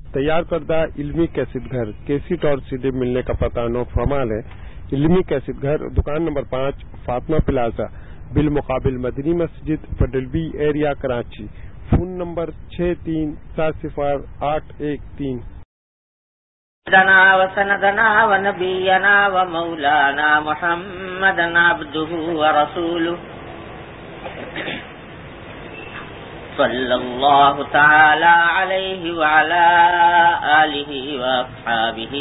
تیار کردہ علمی کیسٹ گھر کیسٹ اور CD ملنے کا پتہ نوٹ فرمال ہے۔ علمی کیسٹ گھر، دکان نمبر 5، فاطمہ پلازا، بالمقابل Madni Masjid, Federal B Area, Karachi. Phone number 63400813۔ وسندنا ونبينا ومولانا محمدا عبده ورسوله صلى الله تعالى عليه وعلى آله وأصحابه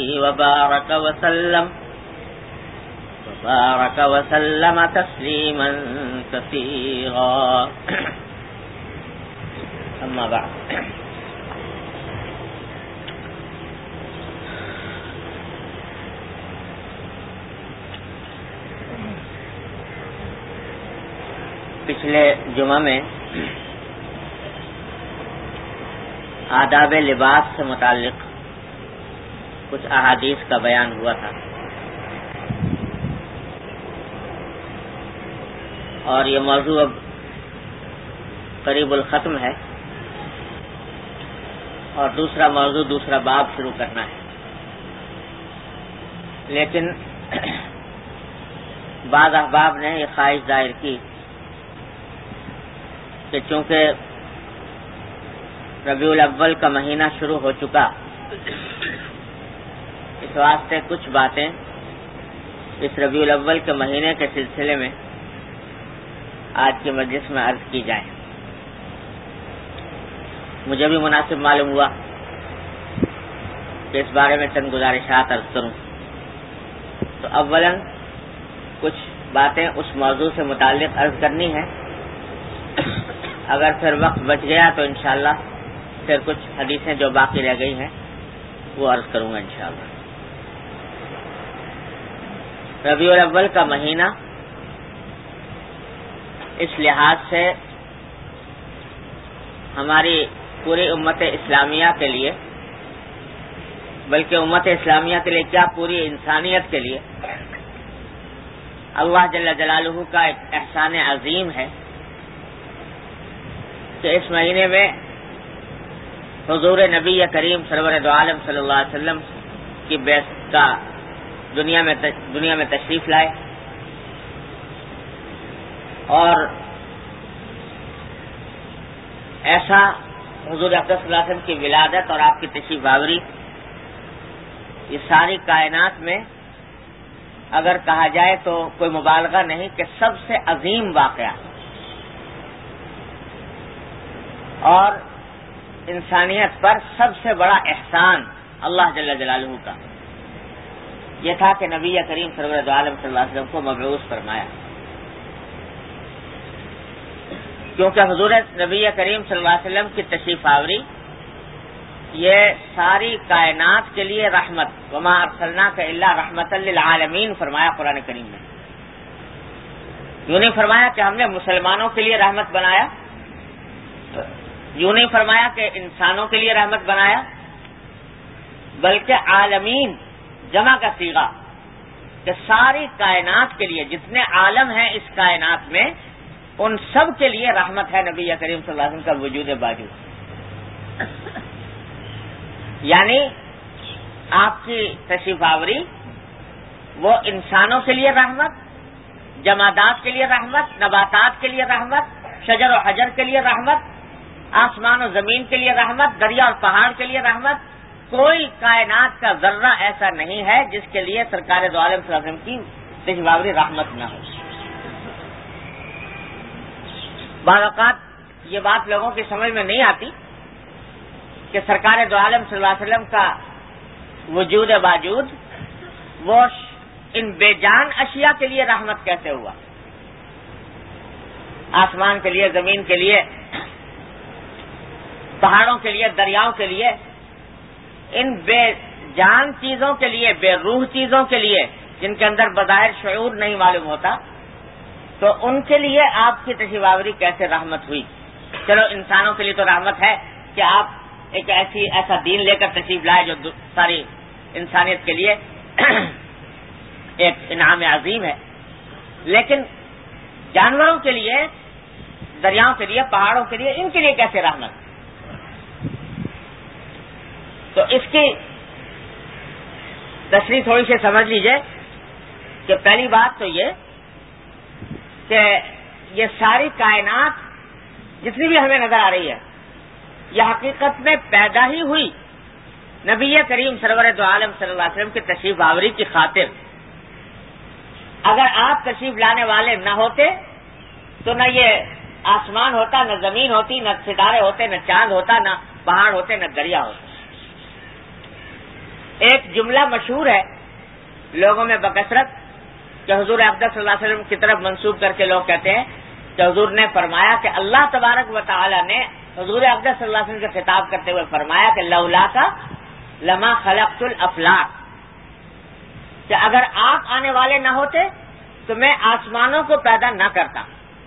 وبارك وسلم تسليما كثيرا، أما بعد۔ پچھلے جمعہ میں آداب لباس سے متعلق کچھ احادیث کا بیان ہوا تھا، اور یہ موضوع اب قریب الختم ہے، اور دوسرا موضوع، دوسرا باب شروع کرنا ہے۔ لیکن بعض احباب نے یہ خواہش ظاہر کی کہ چونکہ ربیع الاول کا مہینہ شروع ہو چکا، اس واسطے کچھ باتیں اس ربیع الاول کے مہینے کے سلسلے میں آج کی مجلس میں عرض کی جائیں۔ مجھے بھی مناسب معلوم ہوا کہ اس بارے میں چند گزارشات عرض کروں۔ تو اولاً کچھ باتیں اس موضوع سے متعلق عرض کرنی ہے، اگر پھر وقت بچ گیا تو انشاءاللہ پھر کچھ حدیثیں جو باقی رہ گئی ہیں وہ عرض کروں گا انشاءاللہ۔ ربیع الاول کا مہینہ اس لحاظ سے ہماری پوری امت اسلامیہ کے لیے، بلکہ امت اسلامیہ کے لیے کیا، پوری انسانیت کے لیے اللہ جل جلالہ کا ایک احسان عظیم ہے کہ اس مہینے میں حضور نبی کریم سرور دو عالم صلی اللہ علیہ وسلم کی بعثت کا دنیا میں تشریف لائے، اور ایسا حضور اکرم صلی اللہ علیہ وسلم کی ولادت اور آپ کی تشریف آوری یہ ساری کائنات میں اگر کہا جائے تو کوئی مبالغہ نہیں کہ سب سے عظیم واقعہ اور انسانیت پر سب سے بڑا احسان اللہ جل جلالہ کا یہ تھا کہ نبی کریم سرور دو عالم صلی اللہ علیہ وسلم کو مبعوث فرمایا، کیونکہ حضور نبی کریم صلی اللہ علیہ وسلم کی تشریف آوری یہ ساری کائنات کے لیے رحمت، وما ارسلناک الا رحمتا للعالمین فرمایا قرآن کریم میں۔ یوں نہیں فرمایا کہ ہم نے مسلمانوں کے لیے رحمت بنایا، یوں نہیں فرمایا کہ انسانوں کے لیے رحمت بنایا، بلکہ عالمین جمع کا صیغہ کہ ساری کائنات کے لیے، جتنے عالم ہیں اس کائنات میں ان سب کے لیے رحمت ہے نبی کریم صلی اللہ علیہ وسلم کا وجود باوجود۔ یعنی آپ کی تشریف آوری وہ انسانوں کے لیے رحمت، جمادات کے لیے رحمت، نباتات کے لیے رحمت، شجر و حجر کے لیے رحمت، آسمان و زمین کے لیے رحمت، دریا اور پہاڑ کے لیے رحمت، کوئی کائنات کا ذرہ ایسا نہیں ہے جس کے لیے سرکار دو عالم صلی اللہ علیہ وسلم کی تشریف آوری رحمت نہ ہو۔ بعض اوقات یہ بات لوگوں کی سمجھ میں نہیں آتی کہ سرکار دو عالم صلی اللہ علیہ وسلم کا وجود باوجود وہ ان بے جان اشیاء کے لیے رحمت کیسے ہوا، آسمان کے لیے، زمین کے لیے، پہاڑوں کے لیے، دریاؤں کے لیے، ان بے جان چیزوں کے لیے، بے روح چیزوں کے لیے جن کے اندر بظاہر شعور نہیں معلوم ہوتا، تو ان کے لیے آپ کی تشریف آوری کیسے رحمت ہوئی؟ چلو انسانوں کے لیے تو رحمت ہے کہ آپ ایک ایسا دین لے کر تشریف لائے جو ساری انسانیت کے لیے ایک انعام عظیم ہے، لیکن جانوروں کے لیے، دریاؤں کے لیے، پہاڑوں کے لیے، ان کے لیے کیسے رحمت؟ تو اس کی تشریح تھوڑی سی سمجھ لیجئے کہ پہلی بات تو یہ کہ یہ ساری کائنات جتنی بھی ہمیں نظر آ رہی ہے یہ حقیقت میں پیدا ہی ہوئی نبی کریم سرور دو عالم صلی اللہ علیہ وسلم کی تشریف آوری کی خاطر. اگر آپ تشریف لانے والے نہ ہوتے تو نہ یہ آسمان ہوتا، نہ زمین ہوتی، نہ ستارے ہوتے، نہ چاند ہوتا، نہ پہاڑ ہوتے، نہ دریا ہوتا. ایک جملہ مشہور ہے لوگوں میں بکثرت کہ حضور اقدس صلی اللہ علیہ وسلم کی طرف منسوب کر کے لوگ کہتے ہیں کہ حضور نے فرمایا کہ اللہ تبارک و تعالی نے حضور اقدس صلی اللہ علیہ وسلم سے خطاب کرتے ہوئے فرمایا کہ لولا کا لما خلقت الافلاق، کہ اگر آپ آنے والے نہ ہوتے تو میں آسمانوں کو پیدا نہ کرتا.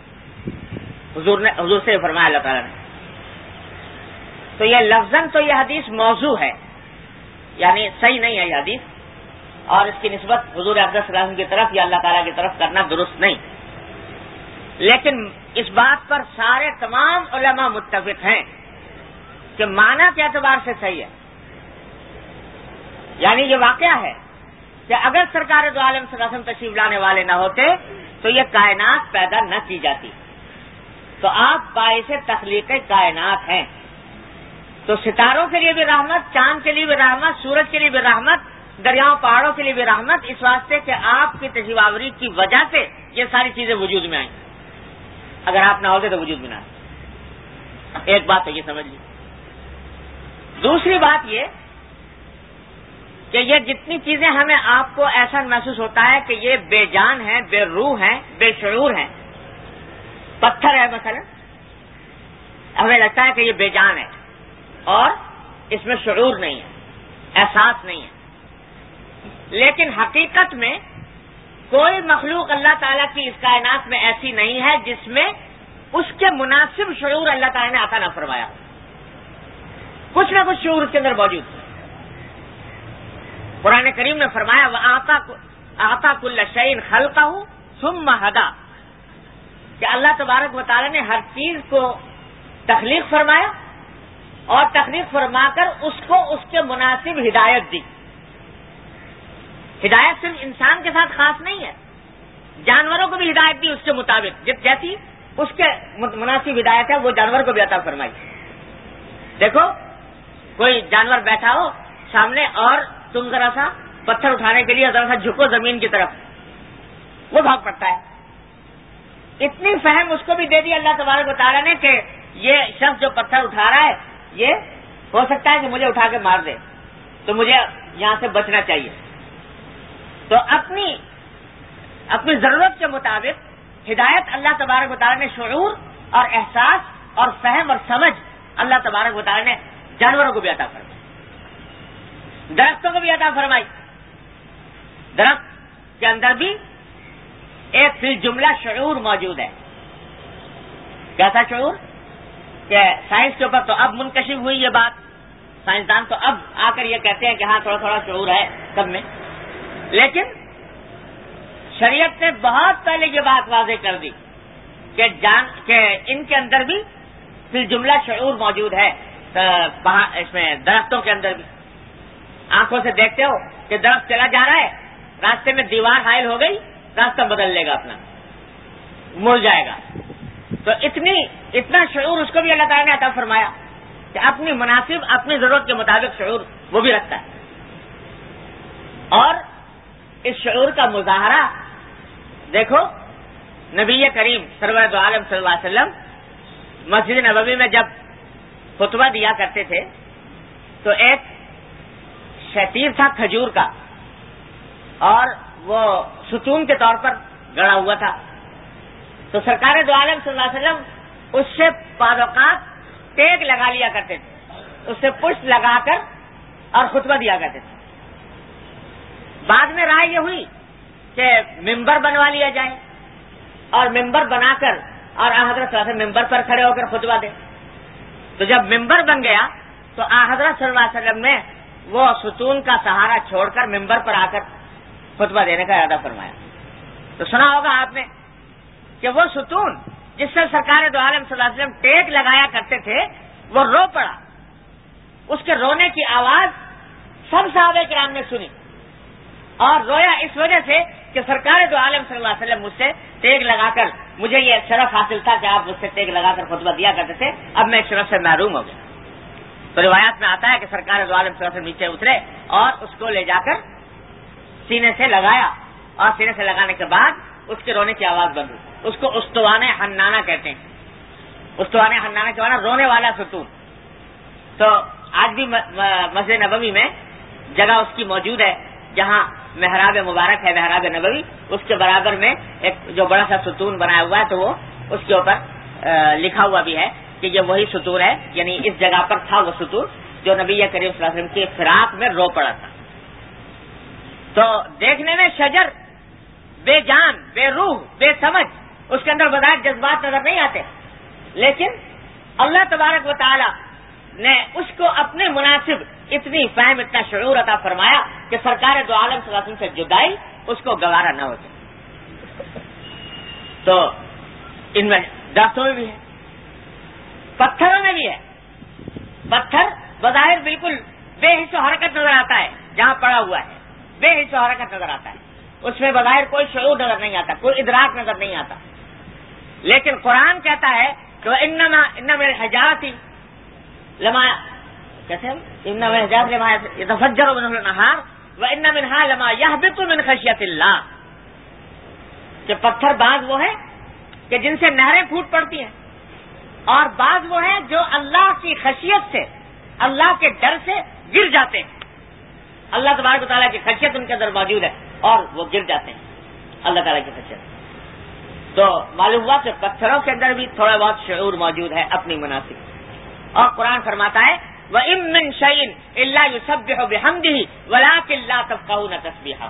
حضور سے فرمایا اللہ تعالیٰ نے. تو یہ لفظاً تو یہ حدیث موضوع ہے، یعنی صحیح نہیں ہے یہ حدیث، اور اس کی نسبت حضور اقدس صلی اللہ علیہ وسلم کی طرف یا اللہ تعالیٰ کی طرف کرنا درست نہیں. لیکن اس بات پر سارے تمام علماء متفق ہیں کہ معنی کے اعتبار سے صحیح ہے. یعنی یہ واقعہ ہے کہ اگر سرکار دو عالم صلی اللہ علیہ وسلم تشریف لانے والے نہ ہوتے تو یہ کائنات پیدا نہ کی جاتی. تو آپ باعث تخلیق کائنات ہیں. تو ستاروں کے لیے بھی رحمت، چاند کے لیے بھی رحمت، سورج کے لیے بھی رحمت، دریاؤں پہاڑوں کے لیے بھی رحمت، اس واسطے کہ آپ کی تشریف آوری کی وجہ سے یہ ساری چیزیں وجود میں آئیں. اگر آپ نہ ہوتے تو وجود میں نہ آتے. ایک بات تو یہ سمجھ لی. دوسری بات یہ کہ یہ جتنی چیزیں ہمیں آپ کو ایسا محسوس ہوتا ہے کہ یہ بے جان ہیں، بے روح ہیں، بے شعور ہیں. پتھر ہے مثلا، ہمیں لگتا ہے کہ یہ بے جان ہے اور اس میں شعور نہیں ہے، احساس نہیں ہے. لیکن حقیقت میں کوئی مخلوق اللہ تعالیٰ کی اس کائنات میں ایسی نہیں ہے جس میں اس کے مناسب شعور اللہ تعالیٰ نے عطا نہ فرمایا. کچھ نہ کچھ شعور اس کے اندر موجود ہے. قرآن کریم نے فرمایا وَآتَا كُلَّ شَيْءٍ خَلْقَهُ ثُمَّ هَدَى، کہ اللہ تبارک و تعالیٰ نے ہر چیز کو تخلیق فرمایا اور تخلیق فرما کر اس کو اس کے مناسب ہدایت دی. ہدایت صرف انسان کے ساتھ خاص نہیں ہے، جانوروں کو بھی ہدایت دی اس کے مطابق، جیسی اس کے مناسب ہدایت ہے وہ جانور کو بھی عطا فرمائی. دیکھو کوئی جانور بیٹھا ہو سامنے اور تم ذرا سا پتھر اٹھانے کے لیے ذرا سا جھکو زمین کی طرف، وہ بھاگ پڑتا ہے. اتنی فہم اس کو بھی دے دی اللہ تبارک و تعالیٰ نے کہ یہ شخص جو پتھر اٹھا رہا ہے یہ ہو سکتا ہے کہ مجھے اٹھا کے مار دے، تو مجھے یہاں سے بچنا چاہیے. تو اپنی ضرورت کے مطابق ہدایت اللہ تبارک و تعالیٰ نے شعور اور احساس اور فہم اور سمجھ اللہ تبارک و تعالیٰ نے جانوروں کو بھی عطا فرمائی، درختوں کو بھی عطا فرمائی. درخت کے اندر بھی ایک فی الجملہ شعور موجود ہے. کیسا شعور کہ سائنس کے اوپر تو اب منکشف ہوئی یہ بات، سائنسدان تو اب آ کر یہ کہتے ہیں کہ ہاں تھوڑا تھوڑا شعور ہے سب میں. لیکن شریعت نے بہت پہلے یہ بات واضح کر دی کہ ان کے اندر بھی فی الجملہ شعور موجود ہے. اس میں درختوں کے اندر بھی آنکھوں سے دیکھتے ہو کہ درخت چلا جا رہا ہے، راستے میں دیوار حائل ہو گئی، راستہ بدل لے گا، اپنا مڑ جائے گا. تو اتنا شعور اس کو بھی اللہ تعالیٰ نے عطا فرمایا کہ اپنی مناسب اپنی ضرورت کے مطابق شعور وہ بھی رکھتا ہے. اور اس شعور کا مظاہرہ دیکھو نبی کریم سرور دو عالم صلی اللہ علیہ وسلم مسجد نبوی میں جب خطبہ دیا کرتے تھے تو ایک شتیر تھا کھجور کا اور وہ ستون کے طور پر گڑا ہوا تھا. تو سرکار دو عالم صلی اللہ علیہ وسلم اس سے بعض اوقات ٹیک لگا لیا کرتے تھے، اس سے پشت لگا کر اور خطبہ دیا کرتے تھے. بعد میں رائے یہ ہوئی کہ ممبر بنوا لیا جائے اور ممبر بنا کر اور حضرت صلی اللہ علیہ وسلم ممبر پر کھڑے ہو کر خطبہ دیں. تو جب ممبر بن گیا تو حضرت صلی اللہ علیہ وسلم نے وہ ستون کا سہارا چھوڑ کر ممبر پر آ کر خطبہ دینے کا ارادہ فرمایا. تو سنا ہوگا آپ نے کہ وہ ستون جس سے سرکار دو عالم صلی اللہ علیہ وسلم ٹیک لگایا کرتے تھے وہ رو پڑا اس کے رونے کی آواز سب صحابہ کرام نے سنی اور رویا اس وجہ سے کہ سرکار دو عالم صلی اللہ علیہ وسلم مجھ سے تیگ لگا کر، مجھے یہ شرف حاصل تھا کہ آپ مجھ سے تیگ لگا کر خطبہ دیا کرتے تھے، اب میں اس شرف سے محروم ہو گیا۔ تو روایات میں آتا ہے کہ سرکار دو عالم صلی اللہ علیہ وسلم نیچے اترے اور اس کو لے جا کر سینے سے لگایا، اور سینے سے لگانے کے بعد اس کے رونے کی آواز بند ہوئی۔ اس کو استوانِ حنانہ کہتے ہیں۔ استوانِ حنانہ کے معنی رونے والا ستون۔ تو آج بھی مسجد نبوی میں جگہ اس کی موجود ہے جہاں محراب مبارک ہے، محراب نبوی، اس کے برابر میں ایک جو بڑا سا ستون بنایا ہوا ہے، تو وہ اس کے اوپر لکھا ہوا بھی ہے کہ یہ وہی ستون ہے، یعنی اس جگہ پر تھا وہ ستون جو نبی کریم صلی اللہ علیہ وسلم کی فراق میں رو پڑا تھا۔ تو دیکھنے میں شجر بے جان، بے روح، بے سمجھ، اس کے اندر بظاہر جذبات نظر نہیں آتے، لیکن اللہ تبارک و تعالی نے اس کو اپنے مناسب اتنی فہم، اتنا شعور عطا فرمایا کہ سرکار دو عالم صلی اللہ علیہ وسلم سے جدائی اس کو گوارا نہ ہو سکے۔ تو ان میں درختوں میں بھی ہے، پتھروں میں بھی ہے۔ پتھر بظاہر بالکل بے حس و حرکت نظر آتا ہے، جہاں پڑا ہوا ہے بے حس و حرکت نظر آتا ہے، اس میں بظاہر کوئی شعور نظر نہیں آتا، کوئی ادراک نظر نہیں آتا، لیکن قرآن کہتا ہے کہ انما الحجارۃ لما کیسے انما الحجارۃ لما يتفجر منه الانهار وان منها لما يهبط من خشیۃ اللہ، کہ پتھر بعض وہ ہیں کہ جن سے نہریں پھوٹ پڑتی ہیں، اور بعض وہ ہیں جو اللہ کی خشیت سے، اللہ کے ڈر سے گر جاتے ہیں۔ اللہ تبارک و تعالیٰ کی خشیت ان کے اندر موجود ہے اور وہ گر جاتے ہیں اللہ تعالیٰ کی خشیت۔ تو معلوم ہوا کہ پتھروں کے اندر بھی تھوڑا بہت شعور موجود ہے اپنی مناسب، اور قرآن فرماتا ہے وَإِن مِّن شَيْءٍ إِلَّا يُسَبِّحُ بِحَمْدِهِ وَلَٰكِن لَّا تَفْقَهُونَ تَسْبِيحَهُ،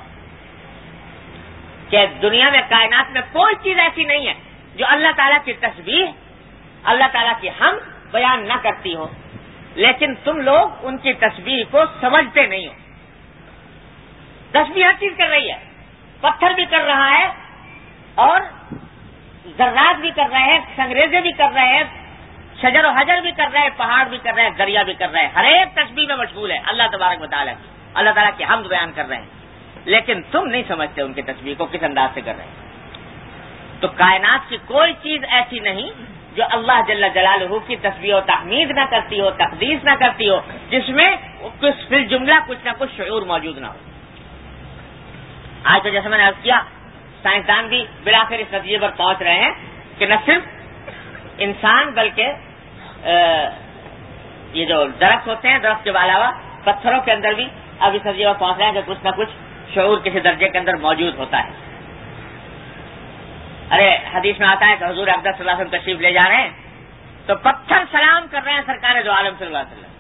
کہ دنیا میں، کائنات میں کوئی چیز ایسی نہیں ہے جو اللہ تعالیٰ کی تسبیح، اللہ تعالیٰ کی حمد بیان نہ کرتی ہو، لیکن تم لوگ ان کی تسبیح کو سمجھتے نہیں ہو۔ تسبیح ہر چیز کر رہی ہے، پتھر بھی کر رہا ہے اور ذرات بھی کر رہے ہیں، سنگریزے بھی کر رہے ہیں، شجر و حجر بھی کر رہے ہیں، پہاڑ بھی کر رہے ہیں، دریا بھی کر رہے ہیں، ہر ایک تسبیح میں مشغول ہے اللہ تبارک و تعالیٰ کی، اللہ تعالیٰ کی حمد بیان کر رہے ہیں، لیکن تم نہیں سمجھتے ان کی تسبیح کو کس انداز سے کر رہے ہیں۔ تو کائنات کی کوئی چیز ایسی نہیں جو اللہ جل جلالہ کی تسبیح و تحمید نہ کرتی ہو، تقدیس نہ کرتی ہو، جس میں فی الجملہ کچھ نہ کچھ شعور موجود نہ ہو۔ آج تو جیسے میں نے عرض کیا، سائنسدان بھی بالآخر اس نتیجے پر پہنچ رہے ہیں کہ نہ صرف انسان بلکہ یہ جو درخت ہوتے ہیں، درخت کے علاوہ پتھروں کے اندر بھی اب اس نتیجے پر پہنچ رہے ہیں کہ کچھ نہ کچھ شعور کسی درجے کے اندر موجود ہوتا ہے۔ ارے حدیث میں آتا ہے کہ حضور اقدس صلی اللہ علیہ وسلم تشریف لے جا رہے ہیں تو پتھر سلام کر رہے ہیں سرکار دو عالم صلی اللہ علیہ وسلم،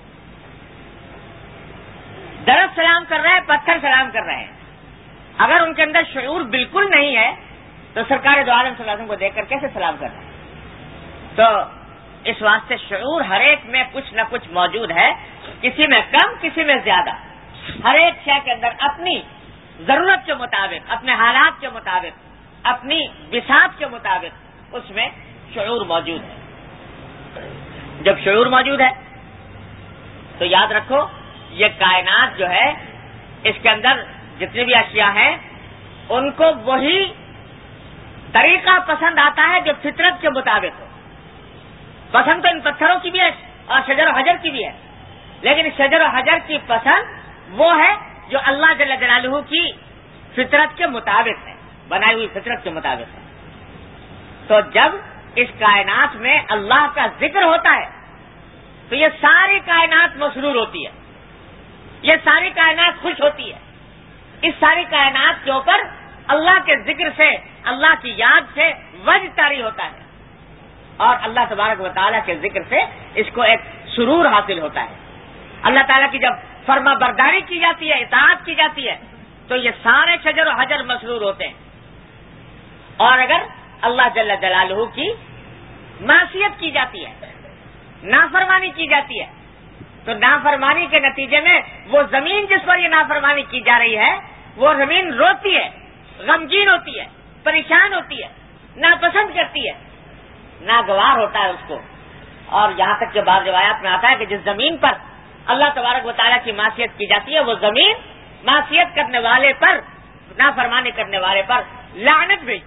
درخت سلام کر رہے ہیں، پتھر سلام کر رہے ہیں۔ اگر ان کے اندر شعور بالکل نہیں ہے تو سرکار دو عالم صلی اللہ علیہ وسلم کو دیکھ کر کیسے سلام کرنا ہے؟ تو اس واسطے شعور ہر ایک میں کچھ نہ کچھ موجود ہے، کسی میں کم، کسی میں زیادہ، ہر ایک شے کے اندر اپنی ضرورت کے مطابق، اپنے حالات کے مطابق، اپنی بساط کے مطابق اس میں شعور موجود ہے۔ جب شعور موجود ہے تو یاد رکھو یہ کائنات جو ہے، اس کے اندر جتنی بھی اشیاء ہیں ان کو وہی طریقہ پسند آتا ہے جو فطرت کے مطابق ہو۔ پسند تو ان پتھروں کی بھی ہے اور شجر و حجر کی بھی ہے، لیکن شجر و حجر کی پسند وہ ہے جو اللہ جل جلالہ کی فطرت کے مطابق ہے، بنائی ہوئی فطرت کے مطابق ہے۔ تو جب اس کائنات میں اللہ کا ذکر ہوتا ہے تو یہ ساری کائنات مسرور ہوتی ہے، یہ ساری کائنات خوش ہوتی ہے، اس ساری کائنات کے اوپر اللہ کے ذکر سے، اللہ کی یاد سے وجد طاری ہوتا ہے، اور اللہ تبارک و تعالیٰ کے ذکر سے اس کو ایک سرور حاصل ہوتا ہے۔ اللہ تعالیٰ کی جب فرما برداری کی جاتی ہے، اطاعت کی جاتی ہے، تو یہ سارے شجر و حجر مسرور ہوتے ہیں، اور اگر اللہ جل جلالہ کی معصیت کی جاتی ہے، نافرمانی کی جاتی ہے، تو نافرمانی کے نتیجے میں وہ زمین جس پر یہ نافرمانی کی جا رہی ہے وہ زمین روتی ہے، غمگین ہوتی ہے، پریشان ہوتی ہے، ناپسند کرتی ہے، ناگوار ہوتا ہے اس کو۔ اور یہاں تک کہ بعض روایات میں آتا ہے کہ جس زمین پر اللہ تبارک و تعالیٰ کی معصیت کی جاتی ہے، وہ زمین معصیت کرنے والے پر، نافرمانی کرنے والے پر لعنت بھی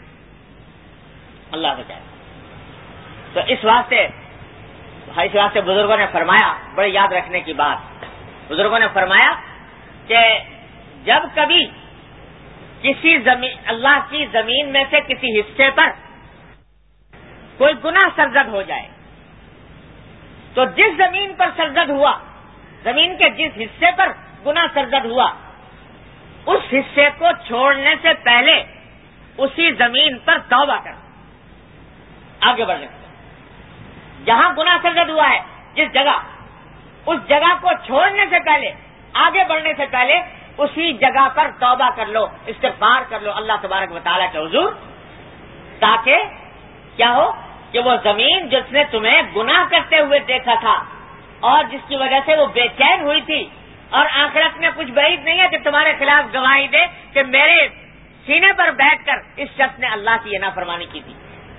اللہ بچائے۔ تو اس واسطے بزرگوں نے فرمایا، بڑے یاد رکھنے کی بات، بزرگوں نے فرمایا کہ جب کبھی کسی زمین، اللہ کی زمین میں سے کسی حصے پر کوئی گناہ سرزد ہو جائے تو جس زمین پر سرزد ہوا، زمین کے جس حصے پر گناہ سرزد ہوا، اس حصے کو چھوڑنے سے پہلے اسی زمین پر توبہ کر آگے بڑھنے سے، جہاں گناہ سرزد ہوا ہے جس جگہ، اس جگہ کو چھوڑنے سے پہلے، آگے بڑھنے سے پہلے اسی جگہ پر توبہ کر لو، استغفار کر لو اللہ تبارک و تعالیٰ کے حضور، تاکہ کیا ہو کہ وہ زمین جس نے تمہیں گناہ کرتے ہوئے دیکھا تھا اور جس کی وجہ سے وہ بے چین ہوئی تھی، اور آخرت میں کچھ بعید نہیں ہے کہ تمہارے خلاف گواہی دے کہ میرے سینے پر بیٹھ کر اس شخص نے اللہ کی یہ نافرمانی کی تھی،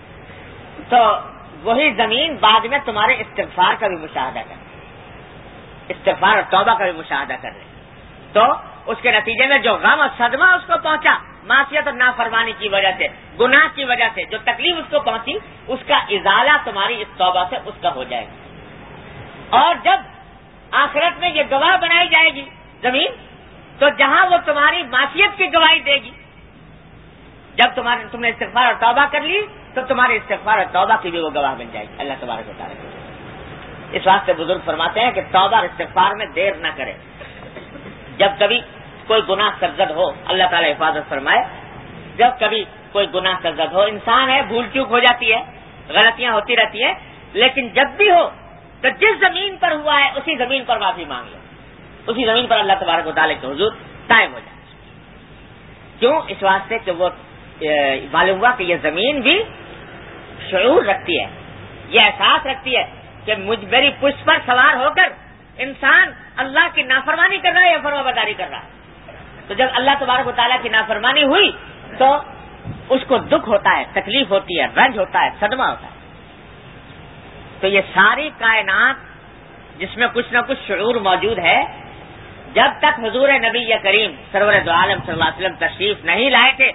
تو وہی زمین بعد میں تمہارے استغفار کا بھی مشاہدہ کر رہے، استغفار اور توبہ کا بھی مشاہدہ کر رہے، تو اس کے نتیجے میں جو غم اور صدمہ اس کو پہنچا معصیت اور نافرمانی کی وجہ سے، گناہ کی وجہ سے جو تکلیف اس کو پہنچی، اس کا ازالہ تمہاری اس توبہ سے اس کا ہو جائے گا۔ اور جب آخرت میں یہ گواہ بنائی جائے گی زمین، تو جہاں وہ تمہاری معصیت کی گواہی دے گی، جب تم نے استغفار اور توبہ کر لی تو تمہارے استغفار اور توبہ کی بھی وہ گواہ بن جائے گی اللہ تبارک و تعالیٰ کی۔ اس واسطے بزرگ فرماتے ہیں کہ توبہ اور استغفار میں دیر نہ کرے۔ جب کبھی کوئی گناہ سرزد ہو، اللہ تعالیٰ حفاظت فرمائے، جب کبھی کوئی گناہ سرزد ہو، انسان ہے، بھول چوک ہو جاتی ہے، غلطیاں ہوتی رہتی ہیں، لیکن جب بھی ہو تو جس زمین پر ہوا ہے اسی زمین پر معافی مانگ لو، اسی زمین پر اللہ تبارک و تعالیٰ کے حضور قائم ہو جائے۔ کیوں؟ اس واسطے کہ وہ معلوم ہوا کہ یہ زمین بھی شعور رکھتی ہے، یہ احساس رکھتی ہے کہ میری پشت پر سوار ہو کر انسان اللہ کی نافرمانی کر رہا ہے یا فرما برداری کر رہا ہے۔ تو جب اللہ تبارک و تعالیٰ کی نافرمانی ہوئی تو اس کو دکھ ہوتا ہے، تکلیف ہوتی ہے، رنج ہوتا ہے، صدمہ ہوتا ہے۔ تو یہ ساری کائنات جس میں کچھ نہ کچھ شعور موجود ہے، جب تک حضور نبی کریم سرور دو عالم صلی اللہ علیہ وسلم تشریف نہیں لائے تھے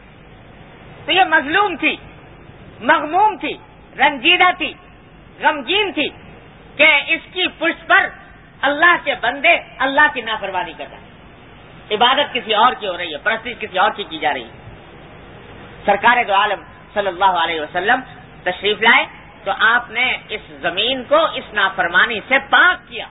تو یہ مظلوم تھی، مغموم تھی، رنجیدہ تھی، غمگین تھی کہ اس کی پشت پر اللہ کے بندے اللہ کی نافرمانی کر رہے ہیں، عبادت کسی اور کی ہو رہی ہے، پرستش کسی اور کی جا رہی ہے۔ سرکار دو عالم صلی اللہ علیہ وسلم تشریف لائے تو آپ نے اس زمین کو اس نافرمانی سے پاک کیا،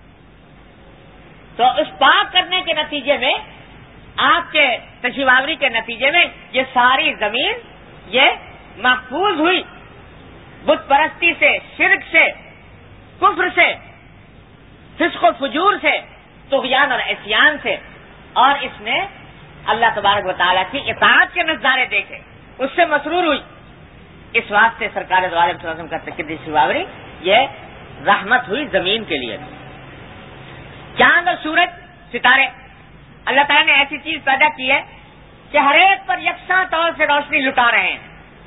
تو اس پاک کرنے کے نتیجے میں، آپ کے تشریف آوری کے نتیجے میں یہ ساری زمین یہ محفوظ ہوئی بت پرستی سے، شرک سے، کفر سے، فسق و فجور سے، طغیان اور عصیان سے، اور اس نے اللہ تبارک و تعالیٰ کی اطاعت کے نظارے دیکھے، اس سے مسرور ہوئی۔ اس واسطے سرکار دو عالم صلی اللہ علیہ وسلم کا تشریف آوری یہ رحمت ہوئی زمین کے لیے۔ چاند اور سورج، ستارے، اللہ تعالیٰ نے ایسی چیز پیدا کی ہے کہ ہر ایک پر یکساں طور سے روشنی لٹا رہے ہیں۔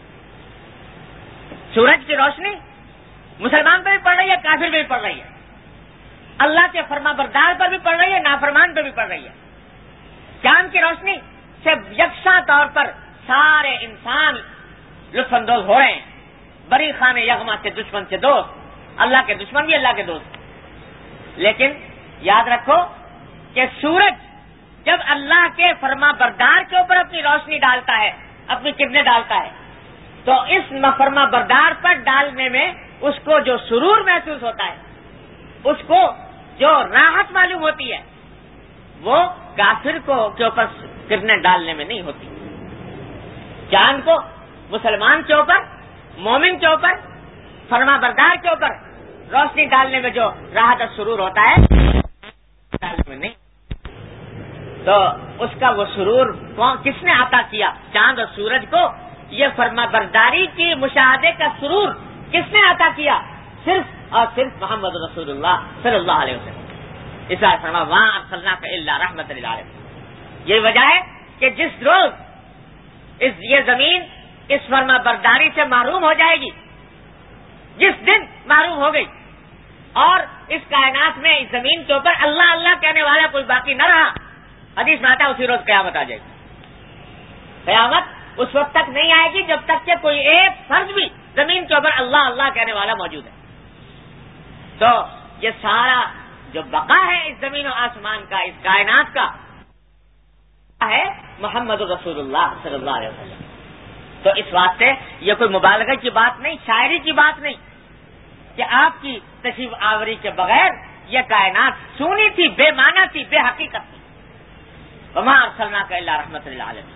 سورج کی روشنی مسلمان پہ بھی پڑ رہی ہے، کافر پہ بھی پڑ رہی ہے، اللہ کے فرما بردار پر بھی پڑ رہی ہے، نافرمان پہ بھی پڑ رہی ہے۔ چاند کی روشنی سے یکساں طور پر سارے انسان لطف اندوز ہو رہے ہیں، بری خان یغما سے دشمن سے دوست، اللہ کے دشمن بھی اللہ کے دوست۔ لیکن یاد رکھو کہ سورج جب اللہ کے فرما بردار کے اوپر اپنی روشنی ڈالتا ہے، اپنی کرنیں ڈالتا ہے، تو اس فرما بردار پر ڈالنے میں اس کو جو سرور محسوس ہوتا ہے، اس کو جو راحت معلوم ہوتی ہے، وہ کافر کو کے اوپر کرنیں ڈالنے میں نہیں ہوتی۔ چاند کو مسلمان کے اوپر، مومن کے اوپر، فرما بردار کے اوپر روشنی ڈالنے میں جو راحت اور سرور ہوتا ہے، ڈالنے میں نہیں۔ تو اس کا وہ سرور کس نے عطا کیا؟ چاند اور سورج کو یہ فرما برداری کی مشاہدے کا سرور کس نے عطا کیا؟ صرف اور صرف محمد رسول اللہ صلی اللہ علیہ وسلم۔ اس لیے فرما وہاں ارسلناک الا رحمۃ للعالمین۔ یہ وجہ ہے کہ جس روز یہ زمین اس فرما برداری سے محروم ہو جائے گی، جس دن محروم ہو گئی اور اس کائنات میں اس زمین کے اوپر اللہ اللہ کہنے والا کوئی باقی نہ رہا. حدیث میں آتا ہے اسی روز قیامت آ جائے گی. قیامت اس وقت تک نہیں آئے گی جب تک کہ کوئی ایک فرد بھی زمین کے اوپر اللہ اللہ کہنے والا موجود ہے. تو یہ سارا جو بقا ہے اس زمین و آسمان کا، اس کائنات کا ہے محمد رسول اللہ صلی اللہ علیہ وسلم. تو اس واسطے یہ کوئی مبالغہ کی بات نہیں، شاعری کی بات نہیں کہ آپ کی تشریف آوری کے بغیر یہ کائنات سونی تھی، بے معنی تھی، بے حقیقت تھی. وما ارسلناک الا رحمۃ للعالمین.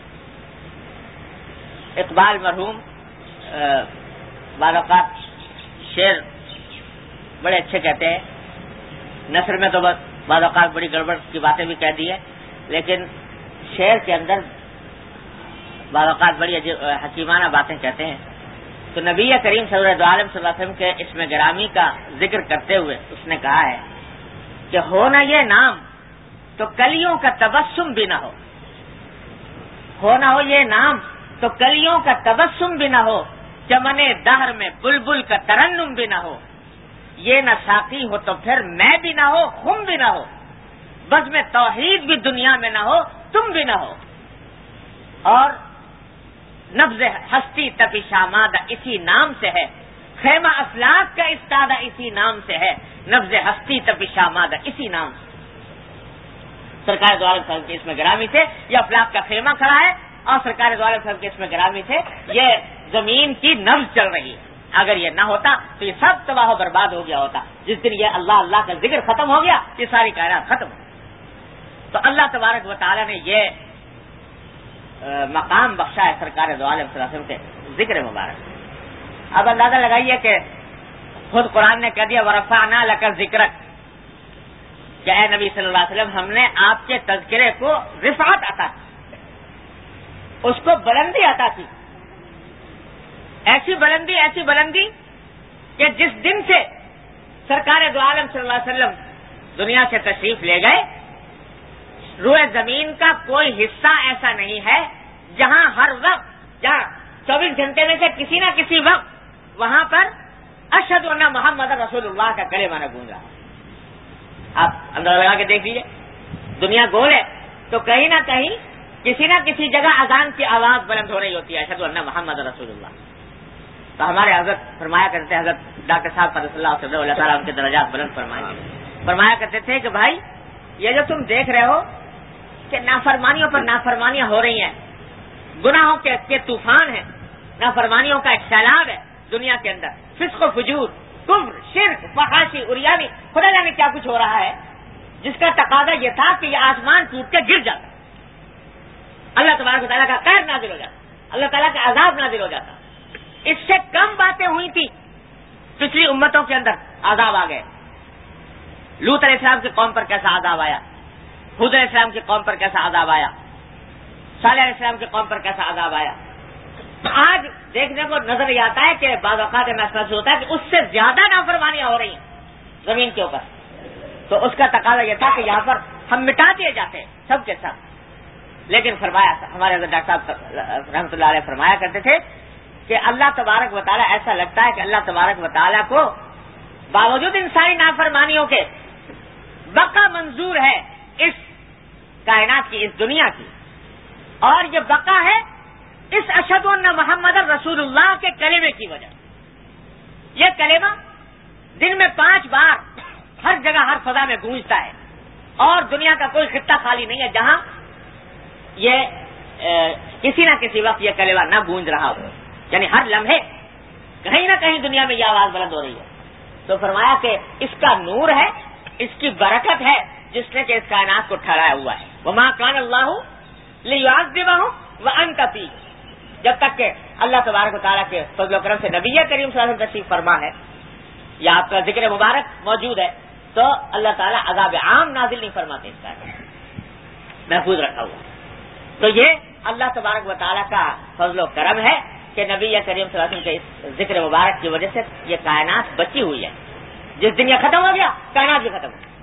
اقبال مرحوم بعض اوقات شعر بڑے اچھے کہتے ہیں، نثر میں تو بعض اوقات بڑی گڑبڑ کی باتیں بھی کہہ دی ہے، لیکن شعر کے اندر بعض اوقات بڑی حکیمانہ باتیں کہتے ہیں. تو نبی کریم صلی اللہ علیہ وسلم کے اسم گرامی کا ذکر کرتے ہوئے اس نے کہا ہے کہ ہو نہ یہ نام تو کلیوں کا تبسم بھی نہ ہو. ہو نہ ہو یہ نام تو کلیوں کا تبسم بھی نہ ہو، چمن دہر میں بلبل کا ترنم بھی نہ ہو. یہ نہ ساقی ہو تو پھر میں بھی نہ ہو، خم بھی نہ ہو. بس میں توحید بھی دنیا میں نہ ہو، تم بھی نہ ہو. اور نبض ہستی تپش آمادہ اسی نام سے ہے، خیمہ افلاک کا استادہ اسی نام سے ہے، نبض ہستی تپش آمادہ اسی نام سے. سرکار دو عالم صاحب کے اسم گرامی سے یہ افلاک کا خیمہ کھڑا ہے، اور سرکار دو عالم صاحب کے اسم گرامی سے یہ زمین کی نبض چل رہی ہے. اگر یہ نہ ہوتا تو یہ سب تباہ و برباد ہو گیا ہوتا. جس دن یہ اللہ اللہ کا ذکر ختم ہو گیا یہ ساری کائنات ختم ہو. تو اللہ تبارک و تعالیٰ نے یہ مقام بخشا ہے سرکار دو عالم صلی اللہ علیہ وسلم کے ذکر مبارک. اب اندازہ لگائیے کہ خود قرآن نے کہہ دیا ورفعنا لک ذکرک، کہ اے نبی صلی اللہ علیہ وسلم ہم نے آپ کے تذکرے کو رفعت عطا کی، اس کو بلندی عطا کی. ایسی بلندی کہ جس دن سے سرکار دو عالم صلی اللہ علیہ وسلم دنیا سے تشریف لے گئے، روئے زمین کا کوئی حصہ ایسا نہیں ہے جہاں ہر وقت، جہاں 24 گھنٹے میں سے کسی نہ کسی وقت وہاں پر اشہد ان محمد رسول اللہ کا کلمہ نہ گونج رہا. آپ اندازہ لگا کے دیکھ لیجیے، دنیا گول ہے تو کہیں نہ کہیں کسی نہ کسی جگہ اذان کی آواز بلند ہو رہی ہوتی ہے، اشہد ان محمد رسول اللہ. تو ہمارے حضرت فرمایا کرتے تھے، حضرت ڈاکٹر صاحب قدس اللہ علیہ اللہ تعالیٰ ان کے درجات بلند فرمایا کرتے تھے کہ بھائی یہ جو تم دیکھ رہے ہو کہ نافرمانیوں پر نافرمانیاں ہو رہی ہیں، گناہوں کے طوفان ہیں، نافرمانیوں کا ایک سیلاب ہے دنیا کے اندر، فسق و فجور، کفر، شرک، فحاشی، عریانی، خدا جانے کیا کچھ ہو رہا ہے، جس کا تقاضا یہ تھا کہ یہ آسمان ٹوٹ کے گر جاتا، اللہ تبارک و تعالیٰ کا قہر نازل ہو جاتا، اللہ تعالیٰ کا عذاب نازل ہو جاتا. اس سے کم باتیں ہوئی تھی پچھلی امتوں کے اندر، عذاب آ گئے. لوط علیہ السلام کی قوم پر کیسا عذاب آیا، ہود علیہ السلام کی قوم پر کیسا عذاب آیا، صالح علیہ السلام کی قوم پر کیسا عذاب آیا. آج دیکھنے کو نظر یہ آتا ہے کہ بعض اوقات محسوس ہوتا ہے کہ اس سے زیادہ نافرمانیاں ہو رہی ہیں زمین کے اوپر. تو اس کا تقاضا یہ تھا کہ یہاں پر ہم مٹا دیے جاتے ہیں سب کے سب. لیکن فرمایا ہمارے حضرت ڈاکٹر صاحب رحمۃ اللہ علیہ فرمایا کرتے تھے کہ اللہ تبارک و تعالیٰ، ایسا لگتا ہے کہ اللہ تبارک و تعالیٰ کو باوجود انسانی نافرمانیوں کے بقا منظور ہے اس کائنات کی، اس دنیا کی. اور یہ بقا ہے اس اشہد ان محمد رسول اللہ کے کلمے کی وجہ. یہ کلمہ دن میں 5 بار ہر جگہ ہر فضا میں گونجتا ہے، اور دنیا کا کوئی خطہ خالی نہیں ہے جہاں یہ کسی نہ کسی وقت یہ کلمہ نہ گونج رہا ہو. یعنی ہر لمحے کہیں نہ کہیں دنیا میں یہ آواز بلند ہو رہی ہے. تو فرمایا کہ اس کا نور ہے، اس کی برکت ہے جس نے کہ اس کائنات کو ٹھہرایا ہوا ہے. وما کان اللہ لیعذبہم وانت فیہم، جب تک کہ اللہ تبارک و تعالیٰ کے فضل و کرم سے نبی کریم صلی اللہ علیہ وسلم تشریف فرما ہے یا آپ کا ذکر مبارک موجود ہے تو اللہ تعالیٰ عذاب عام نازل نہیں فرماتے، اس کا محفوظ رکھا ہوا. تو یہ اللہ تبارک و تعالیٰ کا فضل و کرم ہے کہ نبی کریم صلی اللہ علیہ وسلم کے اس ذکر مبارک کی وجہ سے یہ کائنات بچی ہوئی ہے. جس دن یہ ختم ہو گیا کائنات بھی ختم ہو گیا.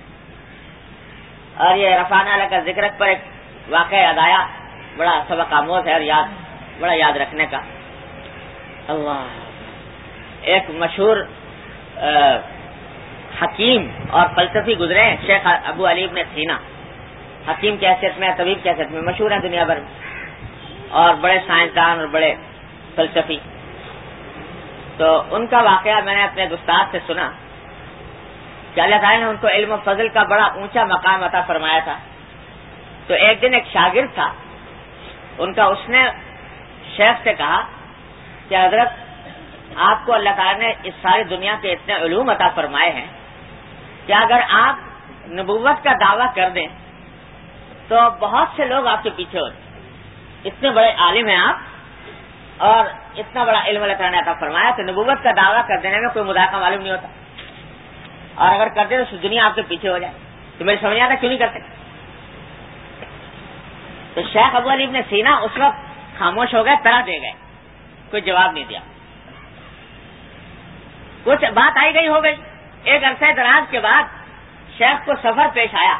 اور یہ رفعنا لک ذکرک پر ایک واقعہ یاد آیا، بڑا سبق آموز ہے اور بڑا یاد رکھنے کا. اللہ، ایک مشہور حکیم اور فلسفی گزرے ہیں. شیخ ابو علی ابن سینا حکیم کی حیثیت میں، طبیب کی حیثیت میں مشہور ہیں دنیا بھر میں، اور بڑے سائنسدان اور بڑے فلسفی. تو ان کا واقعہ میں نے اپنے استاد سے سنا کہ اللہ تعالیٰ نے ان کو علم و فضل کا بڑا اونچا مقام عطا فرمایا تھا. تو ایک دن ایک شاگرد تھا ان کا، اس نے شیخ سے کہا کہ حضرت آپ کو اللہ تعالیٰ نے اس ساری دنیا کے اتنے علوم عطا فرمائے ہیں کہ اگر آپ نبوت کا دعویٰ کر دیں تو بہت سے لوگ آپ کے پیچھے ہو جائیں. اتنے بڑے عالم ہیں آپ اور اتنا بڑا علم اللہ تعالیٰ نے عطا فرمایا کہ نبوت کا دعویٰ کر دینے میں کوئی مذاکرہ معلوم نہیں ہوتا، اور اگر کر دیں تو دنیا آپ کے پیچھے ہو جائے. تو میری سمجھ آتا کیوں نہیں کرتے؟ تو شیخ ابو علی ابن سینا اس وقت خاموش ہو گئے، طرح دے گئے، کوئی جواب نہیں دیا. کچھ بات آئی گئی ہو گئی. ایک عرصہ دراز کے بعد شیخ کو سفر پیش آیا.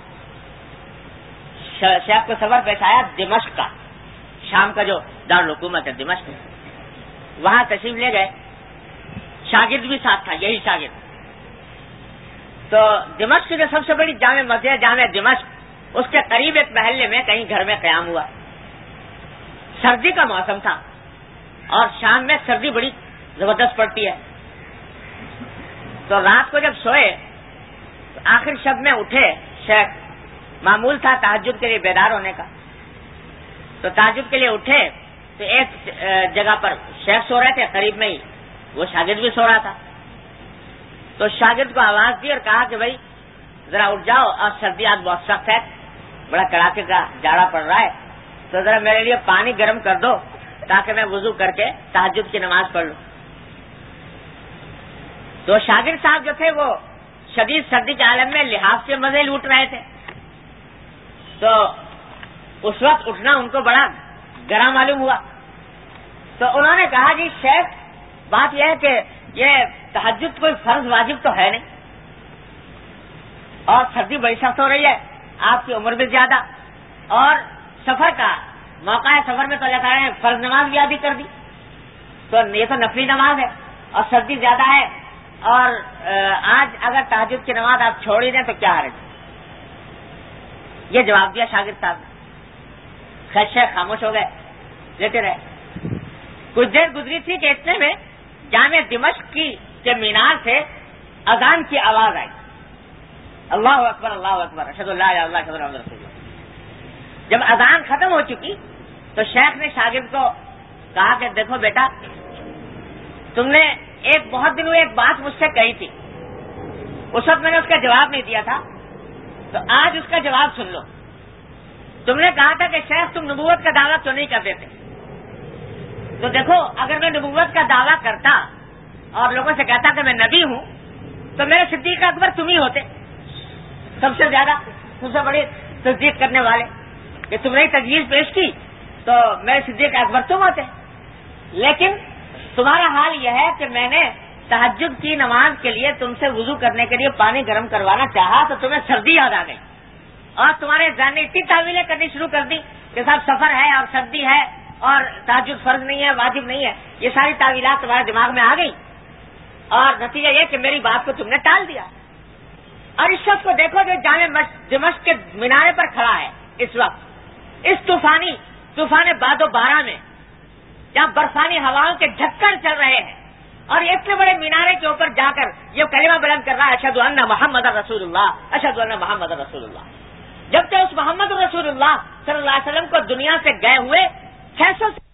شیخ کو سفر پیش آیا دمشق کا، شام کا جو دارالحکومت ہے دمشق، وہاں تشریف لے گئے. شاگرد بھی ساتھ تھا، یہی شاگرد. تو دمشق کی جو سب سے بڑی جامع مسجد ہے جامع دمشق، اس کے قریب ایک محلے میں کہیں گھر میں قیام ہوا. سردی کا موسم تھا اور شام میں سردی بڑی زبردست پڑتی ہے. تو رات کو جب سوئے تو آخر شب میں اٹھے. شیخ معمول تھا تہجد کے لیے بیدار ہونے کا، تو تہجد کے لیے اٹھے تو ایک جگہ پر شیخ سو رہے تھے قریب میں ہی، وہ شاگرد بھی سو رہا تھا. تو شاگرد کو آواز دی اور کہا کہ بھائی ذرا اٹھ جاؤ، اور سردی آج بہت سخت ہے، بڑا کڑاکے کا جاڑا پڑ رہا ہے، تو ذرا میرے لیے پانی گرم کر دو تاکہ میں وضو کر کے تہجد کی نماز پڑھ لوں. تو شاگرد صاحب جو تھے وہ شدید سردی کے عالم میں لحاف کے مزے لوٹ رہے تھے. تو اس وقت اٹھنا ان کو بڑا گرم معلوم ہوا. تو انہوں نے کہا جی شیخ بات یہ ہے کہ یہ تہجد کوئی فرض واجب تو ہے نہیں، اور سردی بڑی سخت ہو رہی ہے، آپ کی عمر بھی زیادہ، اور سفر کا موقع ہے، سفر میں تو اللہ تعالیٰ نے فرض نماز بھی عادی کر دی، تو یہ تو نفلی نماز ہے، اور سردی زیادہ ہے، اور آج اگر تہجد کی نماز آپ چھوڑ ہی دیں تو کیا حرج. یہ جواب دیا شاگرد صاحب نے. خیر شیخ خاموش ہو گئے، لیتے رہے. کچھ دیر گزری تھی کہ اتنے میں جامع دمشق کے مینار سے اذان کی آواز آئی. اللہ اکبر اللہ اکبر، اشہد ان لا الہ الا اللہ اشہد ان محمد رسول اللہ. جب اذان ختم ہو چکی تو شیخ نے شاگرد کو کہا کہ دیکھو بیٹا، تم نے ایک بہت دن ہوئے ایک بات مجھ سے کہی تھی، اس وقت میں نے اس کا جواب نہیں دیا تھا، تو آج اس کا جواب سن لو. تم نے کہا تھا کہ شیخ تم نبوت کا دعویٰ کیوں نہیں کرتے تھے؟ تو دیکھو اگر میں نبوت کا دعویٰ کرتا اور لوگوں سے کہتا کہ میں نبی ہوں تو میرے صدیق اکبر تم ہی ہوتے، سب سے زیادہ سب سے بڑی تصدیق کرنے والے، کہ تم نے تجویز پیش کی تو میرے صدیق اکبر تم ہوتے. لیکن تمہارا حال یہ ہے کہ میں نے تہجد کی نماز کے لیے تم سے وضو کرنے کے لیے پانی گرم کروانا چاہا تو تمہیں سردی یاد آ گئی، اور تمہارے ذہن نے اتنی تعویلیں کرنی شروع کر دی کہ صاحب سفر ہے اور سردی ہے اور تہجد فرض نہیں ہے واجب نہیں ہے، یہ ساری تعویلات تمہارے دماغ میں آ گئی، اور نتیجہ یہ کہ میری بات کو تم نے ٹال دیا. اور اس شخص کو دیکھو جو جامع دمشق کے مینارے پر کھڑا ہے اس وقت، اس طوفان باد و بارہ میں، جہاں برفانی ہواؤں کے جھکڑ چل رہے ہیں، اور یہ اتنے بڑے مینارے کے اوپر جا کر یہ کلمہ بلند کر رہا ہے اشہد ان محمد رسول اللہ، اشہد ان محمد رسول اللہ. جب کہ اس محمد رسول اللہ صلی اللہ علیہ وسلم کو دنیا سے گئے ہوئے 600